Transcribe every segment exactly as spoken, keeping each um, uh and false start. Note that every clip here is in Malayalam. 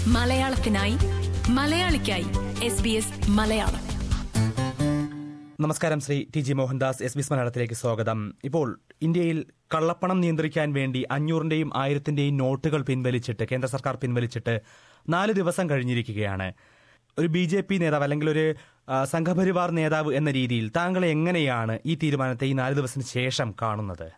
മലയാളത്തിനായി മലയാളിക്കായി എസ് ബി എസ് മലയാളം. നമസ്കാരം. Shri T G Mohandas, S B S മലയാളത്തിലേക്ക് സ്വാഗതം. ഇപ്പോൾ ഇന്ത്യയിൽ കള്ളപ്പണം നിയന്ത്രിക്കാൻ വേണ്ടി അഞ്ഞൂറിന്റെയും ആയിരത്തിന്റെയും നോട്ടുകൾ പിൻവലിച്ചിട്ട് കേന്ദ്ര സർക്കാർ പിൻവലിച്ചിട്ട് നാല് ദിവസം കഴിഞ്ഞിരിക്കുകയാണ്. ഒരു ബി ജെ പി നേതാവ് അല്ലെങ്കിൽ ഒരു സംഘപരിവാർ നേതാവ് എന്ന രീതിയിൽ താങ്കൾ എങ്ങനെയാണ് ഈ തീരുമാനത്തെ ഈ നാല് ദിവസത്തിന് ശേഷം കാണുന്നത്?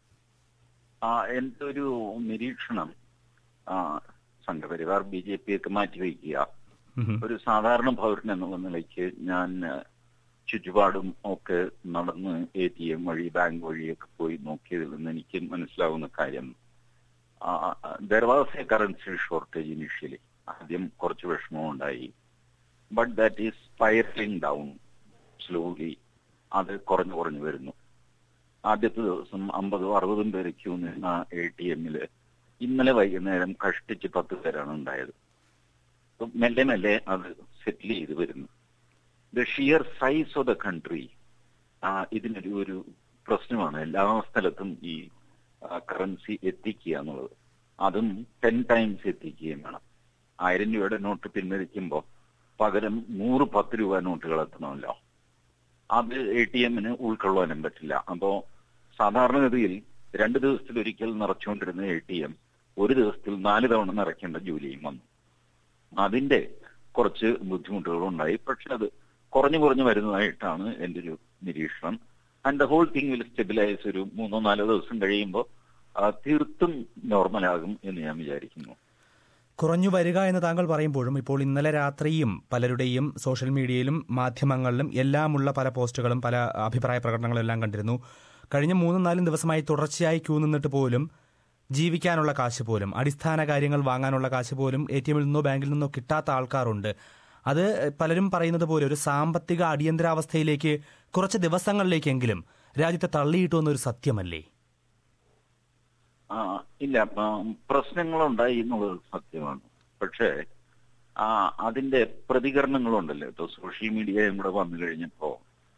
എന്റെ ഒരു നിരീക്ഷണം, സംഘപരിവാർ ബി ജെ പി ഒക്കെ മാറ്റിവെക്കുക, ഒരു സാധാരണ പൗരൻ എന്നുള്ള നിലയ്ക്ക് ഞാൻ ചുറ്റുപാടും ഒക്കെ നടന്ന് എ ടി എം വഴി ബാങ്ക് വഴിയൊക്കെ പോയി നോക്കിയതിൽ നിന്ന് എനിക്ക് മനസ്സിലാവുന്ന കാര്യം, there was a currency shortage initially. ആദ്യം കുറച്ച് വിഷമം ഉണ്ടായി, but that is spiraling down slowly. അത് കുറഞ്ഞു കുറഞ്ഞു വരുന്നു. ആദ്യത്തെ ദിവസം അമ്പതും അറുപതും പേര് ക്യൂ നിന്ന എ ടി എമ്മില് ഇന്നലെ വൈകുന്നേരം കഷ്ടിച്ച് പത്ത് പേരാണ് ഉണ്ടായത്. മെല്ലെ മെല്ലെ അത് സെറ്റിൽ ചെയ്ത് വരുന്നു. The sheer size of the country ഇതിനൊരു ഒരു പ്രശ്നമാണ്. എല്ലാ സ്ഥലത്തും ഈ കറൻസി എത്തിക്കുക എന്നുള്ളത്, അതും ടെൻ ടൈംസ് എത്തിക്കുകയും വേണം. ആയിരം രൂപയുടെ നോട്ട് പിൻവലിക്കുമ്പോൾ പകരം നൂറ് പത്ത് രൂപ നോട്ടുകൾ എത്തണമല്ലോ. അത് എ ടി എമ്മിന് ഉൾക്കൊള്ളാനും പറ്റില്ല. അപ്പോ സാധാരണഗതിയിൽ രണ്ട് ദിവസത്തിൽ ഒരിക്കൽ നിറച്ചുകൊണ്ടിരുന്ന എ ടി എം ഒരു ദിവസത്തിൽ നാല് തവണ നിറയ്ക്കേണ്ട ജോലിയും വന്നു. അതിന്റെ കുറച്ച് ബുദ്ധിമുട്ടുകൾ ഉണ്ടായി. പക്ഷെ അത് കുറഞ്ഞു കുറഞ്ഞു വരുന്നതായിട്ടാണ് എന്റെ ഒരു നിരീക്ഷണം. And the whole thing will stabilise. ഒരു മൂന്നോ നാലോ ദിവസം കഴിയുമ്പോൾ തീർത്തും നോർമലാകും എന്ന് ഞാൻ വിചാരിക്കുന്നു. കുറഞ്ഞു വരിക എന്ന് താങ്കൾ പറയുമ്പോഴും ഇപ്പോൾ ഇന്നലെ രാത്രിയും പലരുടെയും സോഷ്യൽ മീഡിയയിലും മാധ്യമങ്ങളിലും എല്ലാമുള്ള പല പോസ്റ്റുകളും പല അഭിപ്രായ പ്രകടനങ്ങളും എല്ലാം കണ്ടിരുന്നു. കഴിഞ്ഞ മൂന്നും നാലും ദിവസമായി തുടർച്ചയായി ക്യൂ നിന്നിട്ട് പോലും ജീവിക്കാനുള്ള കാശ് പോലും, അടിസ്ഥാന കാര്യങ്ങൾ വാങ്ങാനുള്ള കാശ് പോലും എ ടി എമ്മിൽ നിന്നോ ബാങ്കിൽ നിന്നോ കിട്ടാത്ത ആൾക്കാരുണ്ട്. അത് പലരും പറയുന്നത് പോലെ ഒരു സാമ്പത്തിക അടിയന്തരാവസ്ഥയിലേക്ക് കുറച്ച് ദിവസങ്ങളിലേക്കെങ്കിലും രാജ്യത്തെ തള്ളിയിട്ടു എന്നൊരു സത്യമല്ലേ? ആ ഇല്ല, പ്രശ്നങ്ങളുണ്ടായി എന്നുള്ളത് സത്യമാണ്. പക്ഷേ അതിന്റെ പ്രതികരണങ്ങളുണ്ടല്ലോ. ഇപ്പൊ സോഷ്യൽ മീഡിയയും കൂടെ വന്നു കഴിഞ്ഞപ്പോ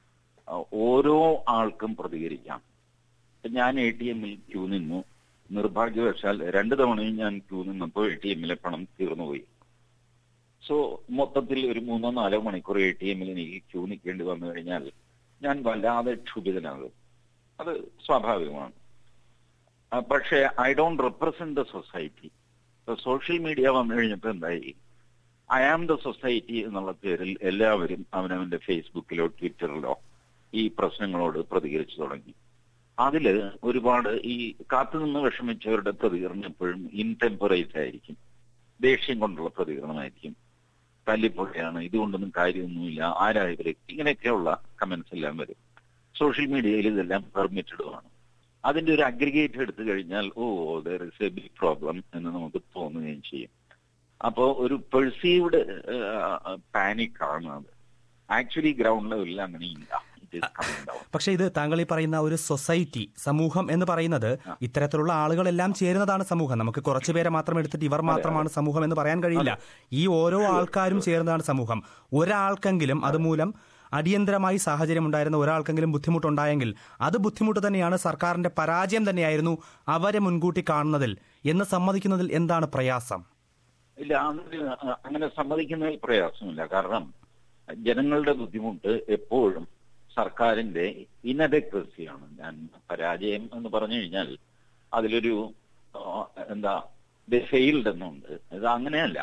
ഓരോ ആൾക്കും പ്രതികരിക്കാം. ഞാൻ എ ടി എമ്മിൽ ക്യൂ നിന്നു. നിർഭാഗ്യവശാൽ രണ്ടു തവണയും ഞാൻ ക്യൂ നിന്നപ്പോൾ എ ടി എമ്മിലെ പണം തീർന്നുപോയി. സോ മൊത്തത്തിൽ ഒരു മൂന്നോ നാലോ മണിക്കൂർ എ ടി എമ്മിൽ എനിക്ക് ക്യൂ നിൽക്കേണ്ടി വന്നു കഴിഞ്ഞാൽ ഞാൻ വല്ലാതെ ക്ഷുഭിതനാകും. അത് സ്വാഭാവികമാണ്. പക്ഷേ I don't represent the society. Social media വന്നു കഴിഞ്ഞപ്പോൾ എന്തായി, ഐ ആം ദ സൊസൈറ്റി എന്നുള്ള പേരിൽ എല്ലാവരും അവനവന്റെ ഫേസ്ബുക്കിലോ ട്വിറ്ററിലോ ഈ പ്രശ്നങ്ങളോട് പ്രതികരിച്ചു തുടങ്ങി. അതില് ഒരുപാട് ഈ കാത്തുനിന്ന് വിഷമിച്ചവരുടെ പ്രതികരണം എപ്പോഴും ഇൻടെമ്പറേറ്റ് ആയിരിക്കും, ദേഷ്യം കൊണ്ടുള്ള പ്രതികരണമായിരിക്കും. തല്ലിപ്പൊളിയാണ്, ഇതുകൊണ്ടൊന്നും കാര്യമൊന്നുമില്ല, ആരായവരെ, ഇങ്ങനെയൊക്കെയുള്ള കമന്റ്സ് എല്ലാം വരും. സോഷ്യൽ മീഡിയയിൽ ഇതെല്ലാം പെർമിറ്റഡുമാണ്. അതിന്റെ ഒരു അഗ്രിഗേറ്റ് എടുത്തു കഴിഞ്ഞാൽ oh there is a big problem എന്ന് നമുക്ക് തോന്നുകയും ചെയ്യും. അപ്പോ ഒരു പെർസീവ്ഡ് പാനിക് ആണ് അത്. ആക്ച്വലി ഗ്രൗണ്ട് ലെവലിൽ അങ്ങനെയില്ല. പക്ഷെ ഇത് താങ്കൾ ഈ പറയുന്ന ഒരു സൊസൈറ്റി, സമൂഹം എന്ന് പറയുന്നത് ഇത്തരത്തിലുള്ള ആളുകളെല്ലാം ചേരുന്നതാണ് സമൂഹം. നമുക്ക് കുറച്ചുപേരെ മാത്രം എടുത്തിട്ട് ഇവർ മാത്രമാണ് സമൂഹം എന്ന് പറയാൻ കഴിയില്ല. ഈ ഓരോ ആൾക്കാരും ചേർന്നതാണ് സമൂഹം. ഒരാൾക്കെങ്കിലും അതുമൂലം അടിയന്തരമായി സാഹചര്യം ഉണ്ടായിരുന്ന ഒരാൾക്കെങ്കിലും ബുദ്ധിമുട്ടുണ്ടായെങ്കിൽ അത് ബുദ്ധിമുട്ട് തന്നെയാണ്, സർക്കാരിന്റെ പരാജയം തന്നെയായിരുന്നു അവരെ മുൻകൂട്ടി കാണുന്നതിൽ എന്ന് സമ്മതിക്കുന്നതിൽ എന്താണ് പ്രയാസം? ഇല്ല, അങ്ങനെ സമ്മതിക്കുന്നതിൽ പ്രയാസമില്ല. കാരണം ജനങ്ങളുടെ ബുദ്ധിമുട്ട് എപ്പോഴും സർക്കാരിന്റെ ഇനഡക്വസിയാണ്. ഞാൻ പരാജയം എന്ന് പറഞ്ഞു കഴിഞ്ഞാൽ അതിലൊരു എന്താ ദ ഫെയിൽഡ് എന്നുണ്ട്. ഇത് അങ്ങനെയല്ല,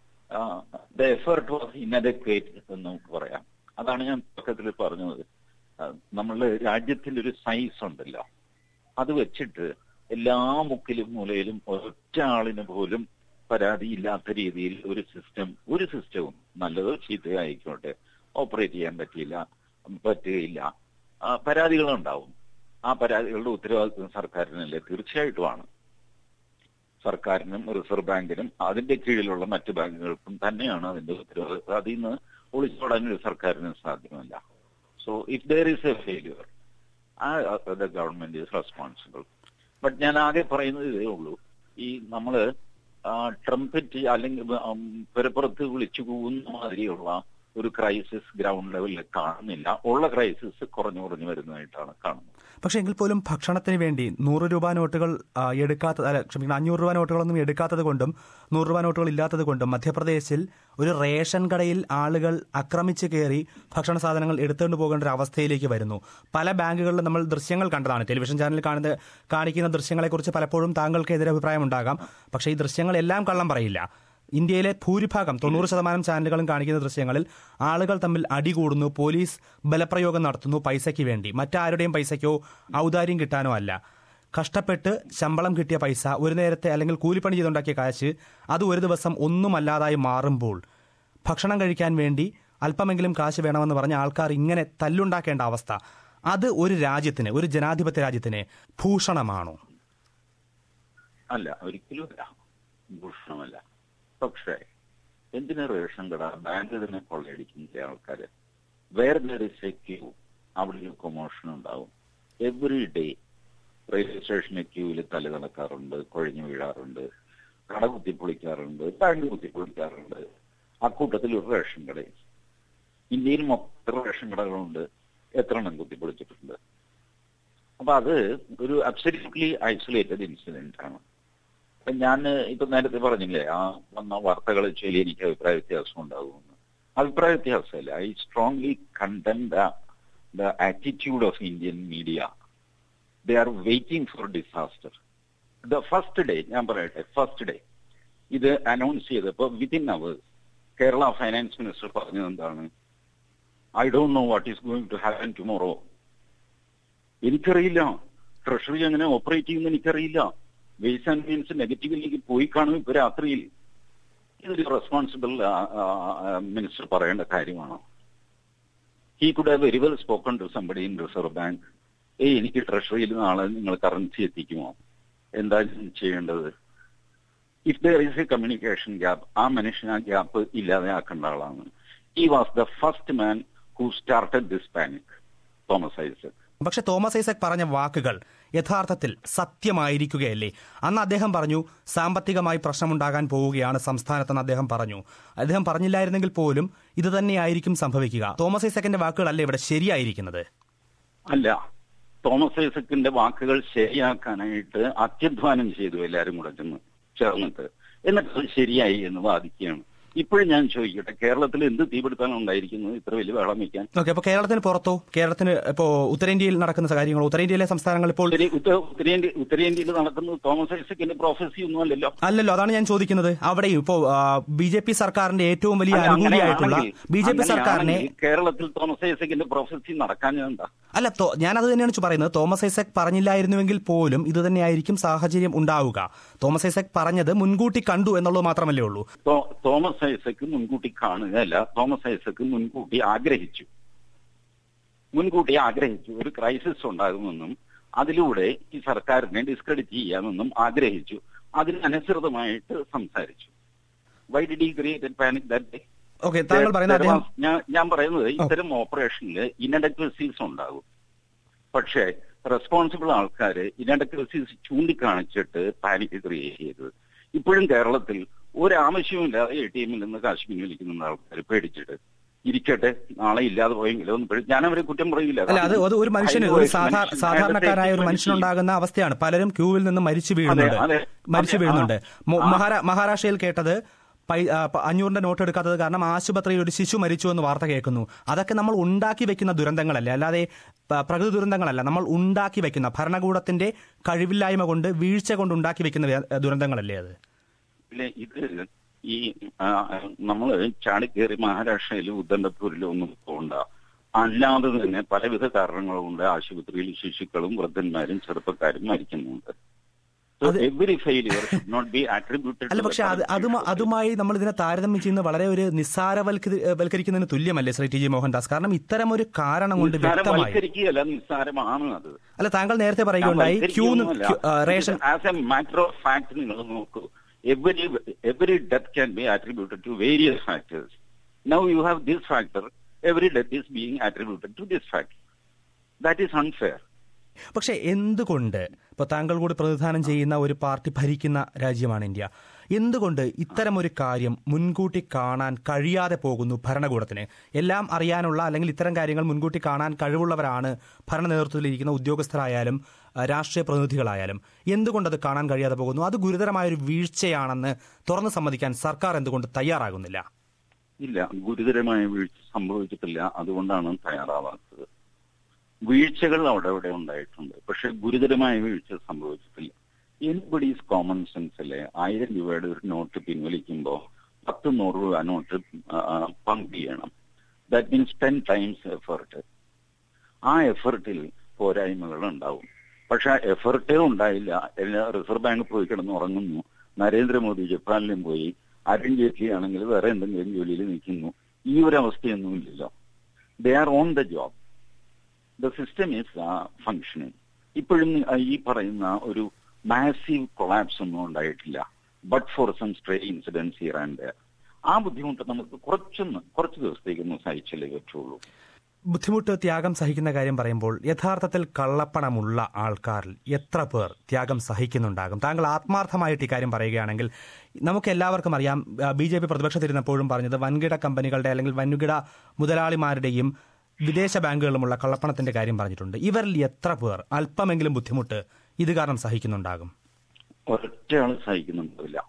ദ എഫേർട്ട് വാസ് ഇനഡക്വേറ്റ് എന്ന് നമുക്ക് പറയാം. അതാണ് ഞാൻ തുടക്കത്തിൽ പറഞ്ഞത്. നമ്മൾ രാജ്യത്തിന്റെ ഒരു സൈസ് ഉണ്ടല്ലോ, അത് വെച്ചിട്ട് എല്ലാ മുക്കിലും മൂലയിലും ഒറ്റ ആളിന് പോലും പരാതിയില്ലാത്ത രീതിയിൽ ഒരു സിസ്റ്റം ഒരു സിസ്റ്റവും നല്ലതോ ചീത്തയോ ആയിക്കോട്ടെ ഓപ്പറേറ്റ് ചെയ്യാൻ പറ്റിയില്ല പറ്റുകയില്ല. പരാതികളുണ്ടാവും. ആ പരാതികളുടെ ഉത്തരവാദിത്വം സർക്കാരിനല്ലേ? തീർച്ചയായിട്ടുമാണ്. സർക്കാരിനും റിസർവ് ബാങ്കിനും അതിന്റെ കീഴിലുള്ള മറ്റു ബാങ്കുകൾക്കും തന്നെയാണ് അതിന്റെ ഉത്തരവാദിത്വം. അതിൽ നിന്ന് ഒളിച്ചോടാൻ ഒരു സർക്കാരിന് സാധ്യമല്ല. So if there is a failure, the government is responsible. But ഞാൻ ആകെ പറയുന്നത് ഇതേ ഉള്ളൂ. ഈ നമ്മള് ട്രംപറ്റ് അല്ലെങ്കിൽ പെരപ്പുറത്ത് വിളിച്ചു പോകുന്ന മാതിരിയുള്ള ഒരു ക്രൈസിസ് ഗ്രൗണ്ട് ലെവലിൽ കാണുന്നില്ല. ഉള്ള ക്രൈസിസ് കുറഞ്ഞു കുറഞ്ഞു വരുന്നതായിട്ടാണ് കാണുന്നത്. പക്ഷേ എങ്കിൽ പോലും ഭക്ഷണത്തിന് വേണ്ടി നൂറ് രൂപ നോട്ടുകൾ എടുക്കാത്ത അല്ല ക്ഷമിക്കണം അഞ്ഞൂറ് രൂപ നോട്ടുകളൊന്നും എടുക്കാത്തത് കൊണ്ടും നൂറ് രൂപ നോട്ടുകൾ ഇല്ലാത്തത് കൊണ്ടും മധ്യപ്രദേശിൽ ഒരു റേഷൻ കടയിൽ ആളുകൾ ആക്രമിച്ച് കയറി ഭക്ഷണ സാധനങ്ങൾ എടുത്തുകൊണ്ട് പോകേണ്ട ഒരു അവസ്ഥയിലേക്ക് വരുന്നു. പല ബാങ്കുകളിലും നമ്മൾ ദൃശ്യങ്ങൾ കണ്ടതാണ്. ടെലിവിഷൻ ചാനലിൽ കാണുന്ന കാണിക്കുന്ന ദൃശ്യങ്ങളെക്കുറിച്ച് പലപ്പോഴും താങ്കൾക്ക് എതിരഭിപ്രായം ഉണ്ടാകാം. പക്ഷേ ഈ ദൃശ്യങ്ങളെല്ലാം കള്ളം പറയില്ല. ഇന്ത്യയിലെ ഭൂരിഭാഗം തൊണ്ണൂറ് ശതമാനം ചാനലുകളും കാണിക്കുന്ന ദൃശ്യങ്ങളിൽ ആളുകൾ തമ്മിൽ അടികൂടുന്നു, പോലീസ് ബലപ്രയോഗം നടത്തുന്നു പൈസയ്ക്ക് വേണ്ടി. മറ്റാരുടെയും പൈസയ്ക്കോ ഔദാര്യം കിട്ടാനോ അല്ല. കഷ്ടപ്പെട്ട് ശമ്പളം കിട്ടിയ പൈസ, ഒരു നേരത്തെ അല്ലെങ്കിൽ കൂലിപ്പണി ചെയ്തുണ്ടാക്കിയ കാശ്, അത് ഒരു ദിവസം ഒന്നുമല്ലാതായി മാറുമ്പോൾ ഭക്ഷണം കഴിക്കാൻ വേണ്ടി അല്പമെങ്കിലും കാശ് വേണമെന്ന് പറഞ്ഞ ആൾക്കാർ ഇങ്ങനെ തല്ലുണ്ടാക്കേണ്ട അവസ്ഥ, അത് ഒരു രാജ്യത്തിന്, ഒരു ജനാധിപത്യ രാജ്യത്തിന് ഭൂഷണമാണോ? അല്ല, ഒരിക്കലും അല്ല, ഭൂഷണമല്ല. പക്ഷേ എന്തിനാ റേഷൻ കട, ബാങ്ക് തന്നെ കൊള്ളയടിക്കുന്ന ആൾക്കാര്? വേറെ നേരെ ക്യൂ, അവിടെ ഒരു കൊമോഷൻ ഉണ്ടാവും. എവറി ഡേ റെയിൽവേ സ്റ്റേഷനിലെ ക്യൂവിൽ തല നടക്കാറുണ്ട്, കൊഴിഞ്ഞു വീഴാറുണ്ട്, കട കുത്തിപ്പൊളിക്കാറുണ്ട്, ബാങ്ക് കുത്തിപ്പൊളിക്കാറുണ്ട്. അക്കൂട്ടത്തിൽ ഒരു റേഷൻ കട. ഇന്ത്യയിൽ മൊത്തം റേഷൻ കടകളുണ്ട്, എത്ര എണ്ണം കുത്തിപ്പൊളിച്ചിട്ടുണ്ട്? അപ്പൊ അത് ഒരു അബ്സല്യൂട്ട്ലി ഐസൊലേറ്റഡ് ഇൻസിഡന്റ് ആണ്. ഞാൻ ഇപ്പൊ നേരത്തെ പറഞ്ഞില്ലേ, ആ വന്ന വാർത്തകൾ ചൊല്ലി എനിക്ക് അഭിപ്രായ വ്യത്യാസം ഉണ്ടാകുമെന്ന്. അഭിപ്രായ വ്യത്യാസമല്ല, I strongly condemn the attitude of Indian media. They are waiting for disaster. The first day, ഞാൻ പറയട്ടെ, ഫസ്റ്റ് ഡേ ഇത് അനൗൺസ് ചെയ്തപ്പോൾ within hours Kerala finance minister പറഞ്ഞത് എന്താണ്? I don't know what is going to happen tomorrow. എനിക്കറിയില്ല, ട്രഷറി എങ്ങനെ ഓപ്പറേറ്റ് ചെയ്യുമെന്ന് എനിക്കറിയില്ല. വെയ്സ് ആൻഡ് മീൻസ് നെഗറ്റീവിലേക്ക് പോയി കാണും ഇപ്പൊ രാത്രിയിൽ. ഇതൊരു റെസ്പോൺസിബിൾ മിനിസ്റ്റർ പറയേണ്ട കാര്യമാണോ? He could have very well spoken to somebody in reserve bank. ഏയ്, എനിക്ക് ട്രഷറിയിൽ നാളെ നിങ്ങൾ കറൻസി എത്തിക്കുമോ? എന്താ ചെയ്യേണ്ടത്? If there is a communication gap, ആ മനുഷ്യൻ ആ ഗ്യാപ്പ് ഇല്ലാതെ ആക്കേണ്ട ആളാണ്. He was the first man who started this panic, Thomas Isaac. പക്ഷെ തോമസ് ഐസക് പറഞ്ഞ വാക്കുകൾ യഥാർത്ഥത്തിൽ സത്യമായിരിക്കുകയല്ലേ? അന്ന് അദ്ദേഹം പറഞ്ഞു സാമ്പത്തികമായി പ്രശ്നമുണ്ടാകാൻ പോവുകയാണ് സംസ്ഥാനത്തെന്ന് അദ്ദേഹം പറഞ്ഞു. അദ്ദേഹം പറഞ്ഞില്ലായിരുന്നെങ്കിൽ പോലും ഇത് തന്നെയായിരിക്കും സംഭവിക്കുക. തോമസ് ഐസക്കിന്റെ വാക്കുകളല്ലേ ഇവിടെ ശരിയായിരിക്കുന്നത്? അല്ല, തോമസ് ഐസക്കിന്റെ വാക്കുകൾ ശരിയാക്കാനായിട്ട് അത്യധ്വാനം ചെയ്തു എല്ലാവരും കൂടെ ചെന്ന് ചേർന്നിട്ട്, എന്നിട്ട് ശരിയായി എന്ന് വാദിക്കുകയാണ്. ഇപ്പോഴും ഞാൻ ചോദിക്കട്ടെ, കേരളത്തിൽ എന്ത് തീപിടുത്താണ് ഉണ്ടായിരിക്കുന്നത് ഇത്ര വലിയ വെള്ളം വയ്ക്കാൻ? ഓക്കെ, അപ്പൊ കേരളത്തിന് പുറത്തോ, കേരളത്തിന് ഇപ്പോ ഉത്തരേന്ത്യയിൽ നടക്കുന്ന കാര്യങ്ങൾ, ഉത്തരേന്ത്യയിലെ സംസ്ഥാനങ്ങൾ ഇപ്പോൾ ഉത്തരേന്ത്യ ഉത്തരേന്ത്യയിൽ നടക്കുന്നത് തോമസ് ഐസക്കിന്റെ പ്രോഫസി ഒന്നും അല്ലല്ലോ. അല്ലല്ലോ, അതാണ് ഞാൻ ചോദിക്കുന്നത്. അവിടെയും ഇപ്പോ ബി ജെ പി സർക്കാരിന്റെ ഏറ്റവും വലിയ അനുകൂലിയായിട്ടുള്ള ബി ജെ പി സർക്കാരിനെ കേരളത്തിൽ തോമസ് ഐസക്കിന്റെ പ്രോഫസി നടക്കാൻ എന്താ? അല്ല, ഞാൻ അത് തന്നെയാണ് പറയുന്നത്. തോമസ് ഐസക് പറഞ്ഞില്ലായിരുന്നുവെങ്കിൽ പോലും ഇത് തന്നെയായിരിക്കും സാഹചര്യം ഉണ്ടാവുക. തോമസ് ഐസക് പറഞ്ഞത് മുൻകൂട്ടി കണ്ടു എന്നുള്ളത് മാത്രമല്ലേ ഉള്ളൂ. തോമസ് ഐസക് മുൻകൂട്ടി കാണുകയല്ല, തോമസ് ഐസക് മുൻകൂട്ടി ആഗ്രഹിച്ചു മുൻകൂട്ടി ആഗ്രഹിച്ചു ഒരു ക്രൈസിസ് ഉണ്ടാകുമെന്നും അതിലൂടെ ഈ സർക്കാരിനെ ഡിസ്ക്രെഡിറ്റ് ചെയ്യാമെന്നും ആഗ്രഹിച്ചു. അതിനനുസൃതമായിട്ട് സംസാരിച്ചു. Why did he create panic that day? Okay, താങ്കൾ പറയുന്നത് ഞാൻ പറയുന്നത് ഇത്തരം ഓപ്പറേഷനിൽ ഇനഡക്വസീസ് ഉണ്ടാകും. പക്ഷേ റെസ്പോൺസിബിൾ ആൾക്കാര് ഇനഡക്വസീസ് ചൂണ്ടിക്കാണിച്ചിട്ട് പാനിക് ക്രിയേറ്റ് ചെയ്തത്. ഇപ്പോഴും കേരളത്തിൽ ഒരാവശ്യമില്ലാതെ എ ടി എമ്മിൽ നിന്ന് കാശ് പിൻവലിക്കുന്ന ആൾക്കാർ പേടിച്ചിട്ട് ഇരിക്കട്ടെ, നാളെ ഇല്ലാതെ പോയെങ്കിലും ഒന്നും ഞാൻ അവരെ കുറ്റം പറയില്ല. അല്ല, അത് അത് ഒരു മനുഷ്യന്, ഒരു സാധാരണക്കാരായ ഒരു മനുഷ്യനുണ്ടാകുന്ന അവസ്ഥയാണ്. പലരും ക്യൂവിൽ നിന്ന് മരിച്ചു വീഴുന്നുണ്ട് മരിച്ചു വീഴുന്നുണ്ട് മഹാരാഷ്ട്രയിൽ കേട്ടത് അഞ്ഞൂറിന്റെ നോട്ട് എടുക്കാത്തത് കാരണം ആശുപത്രിയിൽ ഒരു ശിശു മരിച്ചു എന്ന് വാർത്ത കേൾക്കുന്നു. അതൊക്കെ നമ്മൾ ഉണ്ടാക്കി വെക്കുന്ന ദുരന്തങ്ങളല്ലേ, അല്ലാതെ പ്രകൃതി ദുരന്തങ്ങളല്ല. നമ്മൾ ഉണ്ടാക്കി വെക്കുന്ന, ഭരണകൂടത്തിന്റെ കഴിവില്ലായ്മ കൊണ്ട്, വീഴ്ച കൊണ്ട് ഉണ്ടാക്കി വെക്കുന്ന ദുരന്തങ്ങളല്ലേ അത്? ഇത് ഈ നമ്മള് ചാടിക്കേറി മഹാരാഷ്ട്രയിലും ഉദ്ദണ്ഡപൂരിലും ഒന്നും പോകണ്ട. അല്ലാതെ തന്നെ പലവിധ കാരണങ്ങൾ കൊണ്ട് ആശുപത്രിയിൽ ശിശുക്കളും വൃദ്ധന്മാരും ചെറുപ്പക്കാരും മരിക്കുന്നുണ്ട്. അല്ല, പക്ഷെ അതുമായി നമ്മൾ ഇതിനെ താരതമ്യം ചെയ്യുന്ന വളരെ ഒരു നിസ്സാരവൽക്കരിക്കുന്നതിന് തുല്യമല്ലേ ശ്രീ ടി ജി മോഹൻദാസ്? കാരണം ഇത്തരം ഒരു കാരണം കൊണ്ട് വ്യക്തമായി നിസ്സാരമാണ് അത്. അല്ല, താങ്കൾ നേരത്തെ പറയുകയുണ്ടായി queue ration as a matter of fact നിങ്ങൾ നോക്കൂ. Every every death can be attributed to various factors. Now you have this factor. Every death is being attributed to this factor. That is unfair. പക്ഷെ എന്തുകൊണ്ട് ഇപ്പോൾ താങ്കൾ കൂടി പ്രതിനിധാനം ചെയ്യുന്ന ഒരു പാർട്ടി ഭരിക്കുന്ന രാജ്യമാണ് ഇന്ത്യ, എന്തുകൊണ്ട് ഇത്തരമൊരു കാര്യം മുൻകൂട്ടി കാണാൻ കഴിയാതെ പോകുന്നു ഭരണകൂടത്തിന്? എല്ലാം അറിയാനുള്ള അല്ലെങ്കിൽ ഇത്തരം കാര്യങ്ങൾ മുൻകൂട്ടി കാണാൻ കഴിവുള്ളവരാണ് ഭരണ നേതൃത്വത്തിലിരിക്കുന്ന ഉദ്യോഗസ്ഥരായാലും രാഷ്ട്രീയ പ്രതിനിധികളായാലും. എന്തുകൊണ്ടത് കാണാൻ കഴിയാതെ പോകുന്നു? അത് ഗുരുതരമായൊരു വീഴ്ചയാണെന്ന് തുറന്നു സമ്മതിക്കാൻ സർക്കാർ എന്തുകൊണ്ട് തയ്യാറാകുന്നില്ല? ഇല്ല, ഗുരുതരമായ വീഴ്ച സംഭവിച്ചിട്ടില്ല, അതുകൊണ്ടാണ് തയ്യാറാവാത്തത്. വീഴ്ചകൾ അവിടെ അവിടെ ഉണ്ടായിട്ടുണ്ട്, പക്ഷെ ഗുരുതരമായ വീഴ്ച സംഭവിച്ചിട്ടില്ല. എനിബഡീസ് കോമൺ സെൻസിലെ ആയിരം രൂപയുടെ ഒരു നോട്ട് പിൻവലിക്കുമ്പോൾ പത്ത് നൂറ് രൂപ നോട്ട് പമ്പ് ചെയ്യണം. That means ten times effort. ആ എഫേർട്ടിൽ പോരായ്മകൾ ഉണ്ടാവും. പക്ഷെ ആ എഫേർട്ടേ ഉണ്ടായില്ല. എല്ലാ റിസർവ് ബാങ്ക് പോയി കിടന്ന് ഉറങ്ങുന്നു, നരേന്ദ്രമോദി ജപ്പാനിലും പോയി, അരുൺ ജെയ്റ്റ്ലി ആണെങ്കിൽ വേറെ എന്തെങ്കിലും ജോലിയിൽ നിൽക്കുന്നു. ഈ ഒരു അവസ്ഥയൊന്നുമില്ലല്ലോ. They are on the job. The system is functioning. ഇപ്പോഴും ഈ പറയുന്ന ഒരു മാസീവ് കൊളാപ്സ് ഒന്നും ഉണ്ടായിട്ടില്ല, but for some stray incidence here and there. ആ ബുദ്ധിമുട്ട് നമുക്ക് കുറച്ചൊന്ന് കുറച്ച് ദിവസത്തേക്കൊന്ന് സഹിച്ചല്ലേ പറ്റുള്ളൂ. ബുദ്ധിമുട്ട്, ത്യാഗം സഹിക്കുന്ന കാര്യം പറയുമ്പോൾ യഥാർത്ഥത്തിൽ കള്ളപ്പണമുള്ള ആൾക്കാരിൽ എത്ര പേർ ത്യാഗം സഹിക്കുന്നുണ്ടാകും? താങ്കൾ ആത്മാർത്ഥമായിട്ട് ഇക്കാര്യം പറയുകയാണെങ്കിൽ, നമുക്ക് എല്ലാവർക്കും അറിയാം, ബി ജെ പി പ്രതിപക്ഷത്തിരുന്നപ്പോഴും പറഞ്ഞത് വൻകിട കമ്പനികളുടെ അല്ലെങ്കിൽ വൻകിട മുതലാളിമാരുടെയും വിദേശ ബാങ്കുകളുമുള്ള കള്ളപ്പണത്തിന്റെ കാര്യം പറഞ്ഞിട്ടുണ്ട്. ഇവരിൽ എത്ര പേർ അല്പമെങ്കിലും ബുദ്ധിമുട്ട് ഇത് കാരണം സഹിക്കുന്നുണ്ടാകും? ഒറ്റയാൾ സഹിക്കുന്നുണ്ടാവില്ല,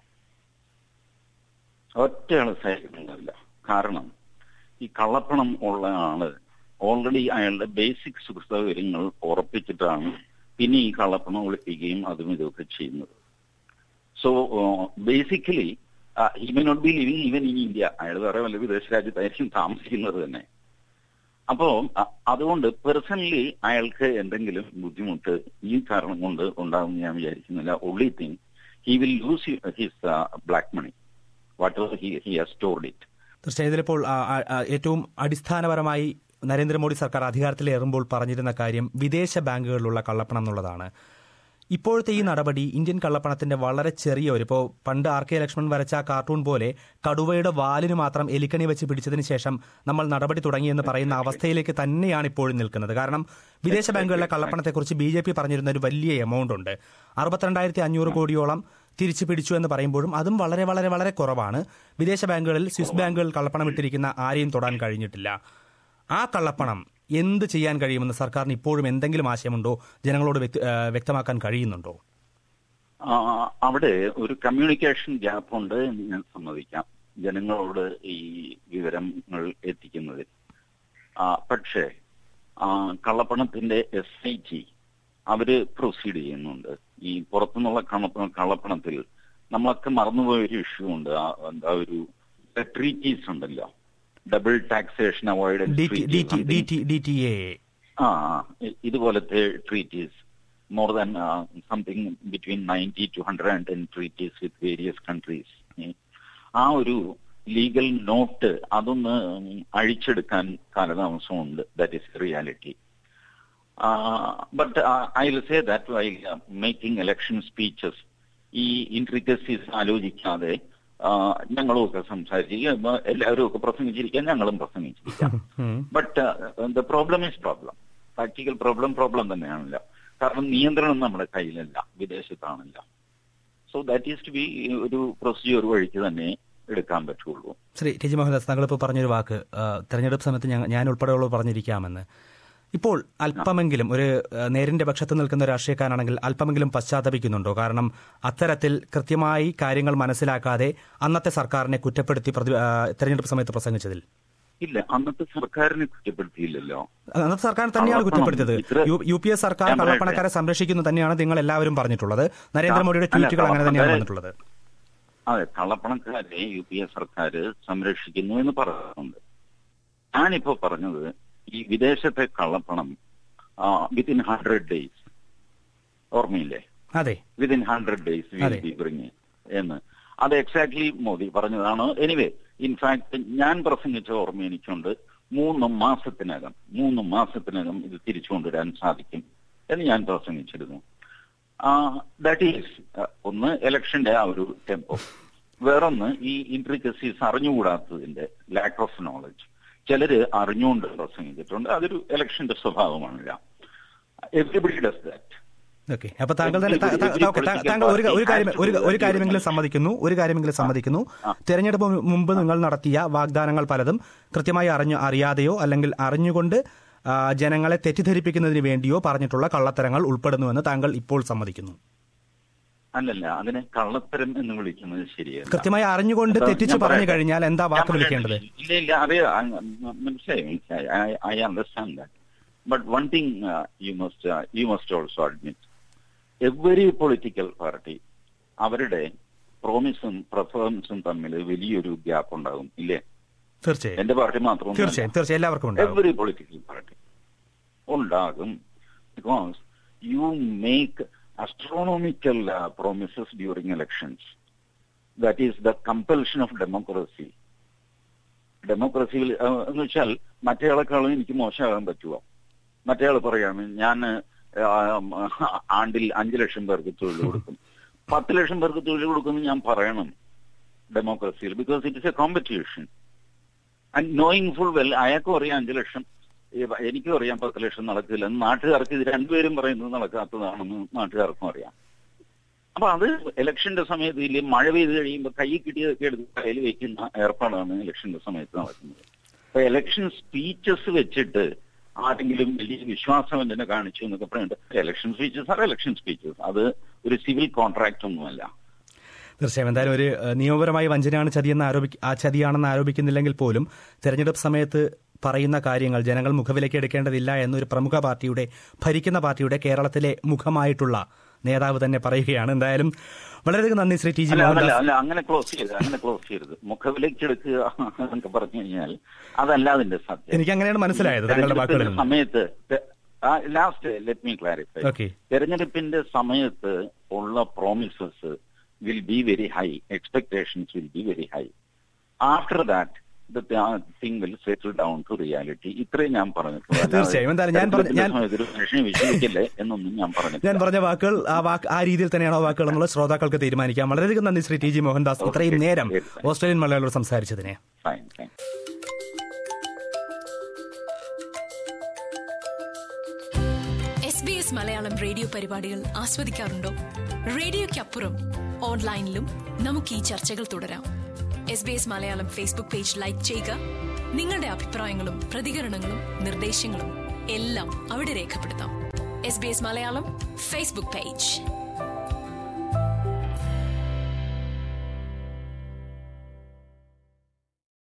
ഒറ്റയാൾ സഹിക്കുന്നുണ്ടാവില്ല. കാരണം ഈ കള്ളപ്പണം ഉള്ള ആള് ഓൾറെഡി അയാളുടെ ബേസിക് സുഖ സൗകര്യങ്ങൾ ഉറപ്പിച്ചിട്ടാണ് പിന്നെ ഈ കള്ളപ്പണം ഒളിപ്പിക്കുകയും അതും ഇതൊക്കെ ചെയ്യുന്നത്. So basically he may not be living even in India. അയാൾ വേറെ വല്ല വിദേശ രാജ്യത്തായിരിക്കും താമസിക്കുന്നത് തന്നെ. അപ്പോ അതുകൊണ്ട് പേഴ്സണലി അയാൾക്ക് എന്തെങ്കിലും ബുദ്ധിമുട്ട് ഈ കാരണം കൊണ്ട് ഉണ്ടാകുമെന്ന് ഞാൻ വിചാരിക്കുന്നില്ല. Only thing, he will lose his black money whatever he he has stored it. തീർച്ചയായും ഇതിലിപ്പോൾ ഏറ്റവും അടിസ്ഥാനപരമായി നരേന്ദ്രമോദി സർക്കാർ അധികാരത്തിലേറുമ്പോൾ പറഞ്ഞിരുന്ന കാര്യം വിദേശ ബാങ്കുകളിലുള്ള കള്ളപ്പണം എന്നുള്ളതാണ്. ഇപ്പോഴത്തെ ഈ നടപടി ഇന്ത്യൻ കള്ളപ്പണത്തിന്റെ വളരെ ചെറിയ ഒരു, ഇപ്പോൾ പണ്ട് ആർ കെ ലക്ഷ്മൺ വരച്ച കാർട്ടൂൺ പോലെ കടുവയുടെ വാലിന് മാത്രം എലിക്കണി വെച്ച് പിടിച്ചതിന് ശേഷം നമ്മൾ നടപടി തുടങ്ങിയെന്ന് പറയുന്ന അവസ്ഥയിലേക്ക് തന്നെയാണ് ഇപ്പോഴും നിൽക്കുന്നത്. കാരണം വിദേശ ബാങ്കുകളിലെ കള്ളപ്പണത്തെക്കുറിച്ച് ബി ജെ പി പറഞ്ഞിരുന്ന ഒരു വലിയ എമൗണ്ട് ഉണ്ട്. അറുപത്തിരണ്ടായിരത്തി അഞ്ഞൂറ് കോടിയോളം തിരിച്ചു പിടിച്ചു എന്ന് പറയുമ്പോഴും അതും വളരെ വളരെ വളരെ കുറവാണ്. വിദേശ ബാങ്കുകളിൽ, സ്വിസ് ബാങ്കുകളിൽ കള്ളപ്പണം ഇട്ടിരിക്കുന്ന ആരെയും തൊടാൻ കഴിഞ്ഞിട്ടില്ല. ആ കള്ളപ്പണം എന്ത് ചെയ്യാൻ കഴിയുമെന്ന് സർക്കാരിന് ഇപ്പോഴും എന്തെങ്കിലും ആശയമുണ്ടോ? ജനങ്ങളോട് വ്യക്തമാക്കാൻ കഴിയുന്നുണ്ടോ? അവിടെ ഒരു കമ്മ്യൂണിക്കേഷൻ ഗ്യാപ്പ് ഉണ്ട് എന്ന് ഞാൻ സമ്മതിക്കാം, ജനങ്ങളോട് ഈ വിവരങ്ങൾ എത്തിക്കുന്നതിൽ. പക്ഷേ കള്ളപ്പണത്തിന്റെ എസ് ഐ ടി അവര് പ്രൊസീഡ് ചെയ്യുന്നുണ്ട്. ഈ പുറത്തുനിന്നുള്ള കള്ളപ്പണത്തിൽ നമ്മളൊക്കെ മറന്നുപോയ ഒരു ഇഷ്യൂ ഉണ്ട്. എന്താ ഒരു ട്രീറ്റീസ് ഉണ്ടല്ലോ, ഡബിൾ ടാക്സേഷൻ അവോയ്ഡൻസ്, ആ ഇതുപോലത്തെ treaties, more than something between ninety two hundred and ten treaties with various countries. ആ ഒരു ലീഗൽ നോട്ട് അതൊന്ന് അഴിച്ചെടുക്കാൻ കാലതാമസമുണ്ട്. That is reality. But I will say that why making election speeches ഈ ഇൻട്രിക്കസീസ് ആലോചിക്കാതെ ഞങ്ങളും ഒക്കെ സംസാരിച്ചിരിക്കാം, എല്ലാവരും ഒക്കെ പ്രസംഗിച്ചിരിക്കാം, ഞങ്ങളും പ്രസംഗിച്ചിരിക്കാം. But the problem is problem. Practical problem problem തന്നെയാണല്ലോ. കാരണം നിയന്ത്രണം നമ്മുടെ കയ്യിലല്ല, വിദേശത്താണല്ലോ. So that is to be ഒരു പ്രൊസീജിയർ വഴിക്ക് തന്നെ എടുക്കാൻ പറ്റുള്ളൂ. ശ്രീ ടി ജി മോഹൻദാസ്, താങ്കളിപ്പോൾ പറഞ്ഞൊരു വാക്ക്, തെരഞ്ഞെടുപ്പ് സമയത്ത് ഞാൻ ഉൾപ്പെടെയുള്ളവർ പറഞ്ഞിരിക്കാമെന്ന്. ഇപ്പോൾ അല്പമെങ്കിലും ഒരു നേരിന്റെ പക്ഷത്ത് നിൽക്കുന്ന രാഷ്ട്രീയക്കാരാണെങ്കിൽ അല്പമെങ്കിലും പശ്ചാത്തപിക്കുന്നുണ്ടോ? കാരണം അത്തരത്തിൽ കൃത്യമായി കാര്യങ്ങൾ മനസ്സിലാക്കാതെ അന്നത്തെ സർക്കാരിനെ കുറ്റപ്പെടുത്തി തെരഞ്ഞെടുപ്പ് സമയത്ത് പ്രസംഗിച്ചതിൽ. ഇല്ല, അന്നത്തെ സർക്കാരിനെ കുറ്റപ്പെടുത്തിയില്ലല്ലോ. അന്നത്തെ സർക്കാർ തന്നെയാണ് കുറ്റപ്പെടുത്തിയത്. യു പി എ സർക്കാർ കള്ളപ്പണക്കാരെ സംരക്ഷിക്കുന്നു തന്നെയാണ് നിങ്ങൾ എല്ലാവരും പറഞ്ഞിട്ടുള്ളത്. നരേന്ദ്രമോദിയുടെ ട്വീറ്റുകൾ അങ്ങനെ തന്നെയാണ് വന്നിട്ടുള്ളത്. അതെ, കള്ളപ്പണക്കാരെ യു പി എ സർക്കാർ സംരക്ഷിക്കുന്നു എന്ന് പറയുന്നുണ്ട്. ഞാനിപ്പോ പറഞ്ഞത് ഈ വിദേശത്തെ കള്ളപ്പണം വിത്തിൻ ഹൺഡ്രഡ് ഡേയ്സ്, ഓർമ്മയില്ലേ? അതെ, within hundred days will be bringing എന്ന്. അത് എക്സാക്ട്ലി മോദി പറഞ്ഞതാണ്. എനിവേ, ഇൻഫാക്ട് ഞാൻ പ്രസംഗിച്ച ഓർമ്മ എനിക്കുണ്ട്, മൂന്ന് മാസത്തിനകം മൂന്ന് മാസത്തിനകം ഇത് തിരിച്ചു കൊണ്ടുവരാൻ സാധിക്കും എന്ന് ഞാൻ പ്രസംഗിച്ചിരുന്നു. ദാറ്റ് ഈസ് ഒന്ന് ഇലക്ഷന്റെ ആ ഒരു ടെമ്പോ, വേറൊന്ന് ഈ ഇൻട്രിക്കസീസ് അറിഞ്ഞുകൂടാത്തതിന്റെ ലാക്ക് ഓഫ് നോളജ്. ചിലര് അറിഞ്ഞുകൊണ്ട് പ്രസംഗിച്ചിട്ടുണ്ട്, അതൊരു ഇലക്ഷന്റെ സ്വഭാവമാണില്ല. Everybody does that. ഓക്കെ, അപ്പൊ താങ്കൾ തന്നെ താങ്കൾ ഒരു കാര്യം ഒരു കാര്യമെങ്കിലും സമ്മതിക്കുന്നു ഒരു കാര്യമെങ്കിലും സമ്മതിക്കുന്നു തെരഞ്ഞെടുപ്പ് മുമ്പ് നിങ്ങൾ നടത്തിയ വാഗ്ദാനങ്ങൾ പലതും കൃത്യമായി അറിഞ്ഞു അറിയാതെയോ അല്ലെങ്കിൽ അറിഞ്ഞുകൊണ്ട് ജനങ്ങളെ തെറ്റിദ്ധരിപ്പിക്കുന്നതിന് വേണ്ടിയോ പറഞ്ഞിട്ടുള്ള കള്ളത്തരങ്ങൾ ഉൾപ്പെടുന്നുവെന്ന് താങ്കൾ ഇപ്പോൾ സമ്മതിക്കുന്നു. അല്ലല്ല, അതിനെ കള്ളത്തരം എന്ന് വിളിക്കുന്നത് ശരിയല്ല. കൃത്യമായി അറിഞ്ഞുകൊണ്ട് തെറ്റിച്ച് പറഞ്ഞു കഴിഞ്ഞാൽ എന്താ വാക്ക് വിളിക്കേണ്ടത്? ഇല്ല ഇല്ല, അറിയ മനസ്സിലായി മനസ്സിലായി I understand that. But one thing you must you must also admit, every political party അവരുടെ പ്രോമിസും പെർഫോമൻസും തമ്മിൽ വലിയൊരു ഗ്യാപ്പ് ഉണ്ടാകും, ഇല്ലേ? തീർച്ചയായും. എന്റെ പാർട്ടി മാത്രം തീർച്ചയായും തീർച്ചയായും എല്ലാവർക്കും എവറി പൊളിറ്റിക്കൽ പാർട്ടി ഉണ്ടാകും. Because you make astronomical uh, promises during elections. That is the compulsion of democracy. Democracy എന്ന് വെച്ചാൽ മറ്റേയാളെക്കാളും എനിക്ക് മോശമാകാൻ പറ്റുമോ? മറ്റേയാൾ പറയാണ് ഞാൻ ആണ്ടിൽ അഞ്ചു ലക്ഷം പേർക്ക് തൊഴിൽ കൊടുക്കും, പത്ത് ലക്ഷം പേർക്ക് തൊഴിൽ കൊടുക്കുമെന്ന് ഞാൻ പറയണം ഡെമോക്രസിയിൽ. Because it is a competition. And knowing full well അയാൾക്കും അറിയാം അഞ്ചു ലക്ഷം, എനിക്കും അറിയാം പത്ത് ലക്ഷം നടക്കില്ല. നാട്ടുകാർക്ക് ഇത് രണ്ടുപേരും പറയുന്നത് നടക്കാത്തതാണെന്ന് നാട്ടുകാർക്കും അറിയാം. അപ്പൊ അത് ഇലക്ഷന്റെ സമയത്ത് ഇല്ല, മഴ പെയ്ത് കഴിയുമ്പോൾ കൈ കിട്ടിയതൊക്കെ എടുത്ത് കയ്യിൽ വെക്കുന്ന ഏർപ്പാടാണ് ഇലക്ഷന്റെ സമയത്ത് നടക്കുന്നത്. അപ്പൊ ഇലക്ഷൻ സ്പീച്ചസ് വെച്ചിട്ട് ആരെങ്കിലും വലിയ വിശ്വാസം എന്നെ കാണിച്ചു എന്നൊക്കെ പറയുന്നുണ്ട്. Election speeches are election speeches, അത് ഒരു സിവിൽ കോൺട്രാക്ട് ഒന്നുമല്ല. തീർച്ചയായും. എന്തായാലും ഒരു നിയമപരമായി വഞ്ചനയാണ് ചതിയെന്ന് ആരോപി ആ ചതിയാണെന്ന് ആരോപിക്കുന്നില്ലെങ്കിൽ പോലും തെരഞ്ഞെടുപ്പ് സമയത്ത് പറയുന്ന കാര്യങ്ങൾ ജനങ്ങൾ മുഖവിലേക്ക് എടുക്കേണ്ടതില്ല എന്നൊരു പ്രമുഖ പാർട്ടിയുടെ ഭരിക്കുന്ന പാർട്ടിയുടെ കേരളത്തിലെ മുഖമായിട്ടുള്ള നേതാവ് തന്നെ പറയുകയാണ്. എന്തായാലും വളരെയധികം നന്ദി ശ്രീ ടി ജി മോഹൻദാസ്. അല്ല, അങ്ങനെ ക്ലോസ് ചെയ്ത് അങ്ങനെ ക്ലോസ് ചെയ്യരുത്. മുഖവിലേക്ക് എടുക്കുക എന്നൊക്കെ പറഞ്ഞു കഴിഞ്ഞാൽ അതല്ല അതിന്റെ സത്യം. എനിക്ക് അങ്ങനെയാണ് മനസ്സിലായത് താങ്കളുടെ വാക്കുകളിൽ. സമയത്ത് ലാസ്റ്റ് ലെറ്റ് മീ ക്ലാരിഫൈ. തെരഞ്ഞെടുപ്പിന്റെ സമയത്ത് ഉള്ള promises will be very high, expectations will be very high. After that the thing will settle down to reality. ഇത്രയും ഞാൻ പറഞ്ഞിട്ടുള്ളൂ. തീർച്ചയായും. എന്തായാലും ഞാൻ വിശ്വസിക്കില്ലേ എന്നൊന്നും ഞാൻ പറഞ്ഞു. ഞാൻ പറഞ്ഞ വാക്കുകൾ ആ വാക്ക് ആ രീതിയിൽ തന്നെയാണോ വാക്കുകൾ എന്നുള്ള ശ്രോതാക്കൾക്ക് തീരുമാനിക്കാം. വളരെയധികം നന്ദി ശ്രീ ടി ജി മോഹൻദാസ് ഇത്രയും നേരം ഓസ്ട്രേലിയൻ മലയാളിയോട് സംസാരിച്ചതിനെ. S B S Malayalam radio പരിപാടികൾ ആസ്വദിക്കാറുണ്ടോ? റേഡിയോയ്ക്കപ്പുറം ഓൺലൈനിലും നമുക്ക് ഈ ചർച്ചകൾ തുടരാം. S B S Malayalam Facebook page like ചെയ്യുക. നിങ്ങളുടെ അഭിപ്രായങ്ങളും പ്രതികരണങ്ങളും നിർദ്ദേശങ്ങളും എല്ലാം അവിടെ രേഖപ്പെടുത്താം. S B S Malayalam Facebook page.